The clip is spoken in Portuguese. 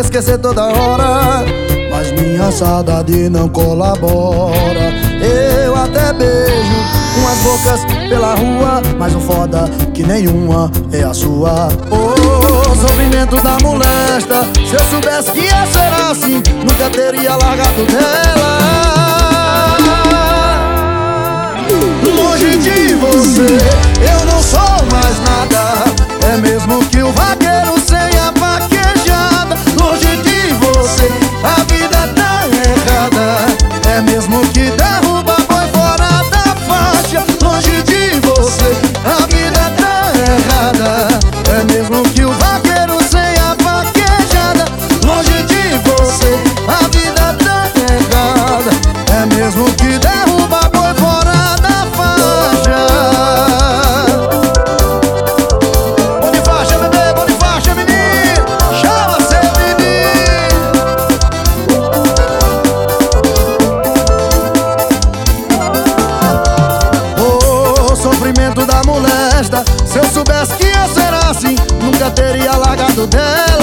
esquecer toda hora, mas minha saudade não colabora. Eu até beijo umas bocas pela rua, mas o foda que nenhuma é a sua. O sofrimento da molesta, se eu soubesse que ia ser assim, nunca teria largado dela. Longe de você, eu não sou mais nada. É mesmo que o vaqueiro sem a vaquejada. Longe de você, a vida tá errada. É mesmo que derruba boi fora da faixa. Longe de você, a vida tá errada. É mesmo que o vaqueiro sem a vaquejada. Longe de você, a vida tá errada. É mesmo que derruba boi fora da faixa. Bom de faixa, bebê, bom de faixa, menino. Chama seu menino. O sofrimento da molesta, se eu soubesse que ia ser assim, nunca teria largado dela.